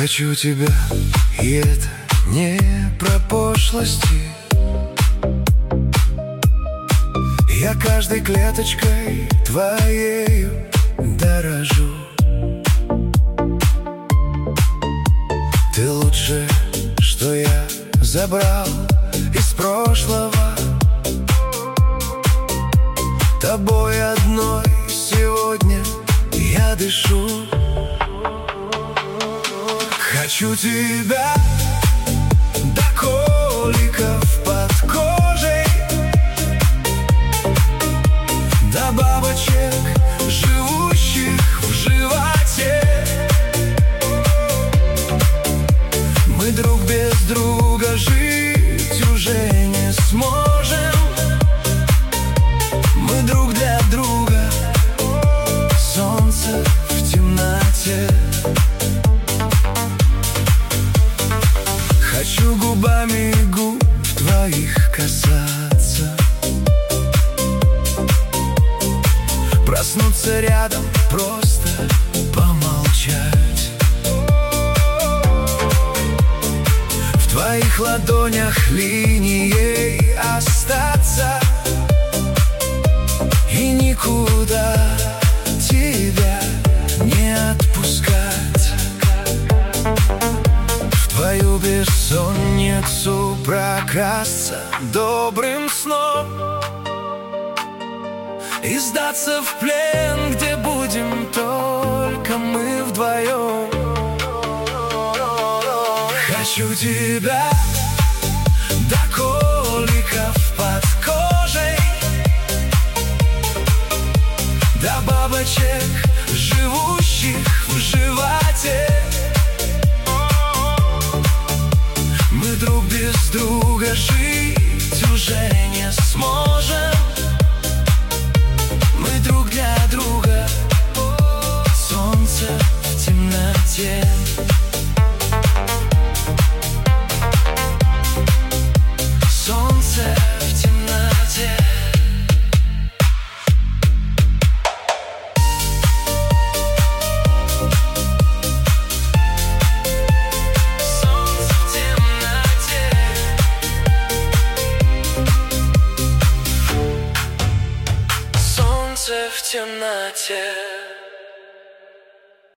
Хочу тебя, и это не про пошлости. Я каждой клеточкой твоею дорожу. Ты лучшее, что я забрал из прошлого. Тобой одной сегодня я дышу. Хочу тебя до коликов под кожей, до бабочек, живущих в животе. Мы друг без друга жить уже не сможем. Мы друг для друга солнце в темноте. Хочу губами губ твоих касаться, проснуться рядом, просто помолчать. В твоих ладонях линией остаться и никуда тебя не отпускать. В твою бессонницу прокрасться добрым сном и сдаться в плен, где будем только мы вдвоем. Хочу тебя до коликов под кожей, до бабочек, живущих в животе. Мы друг без друга жить уже не сможем. Мы друг для друга солнце в темноте. Солнце в темноте. Солнце в темноте.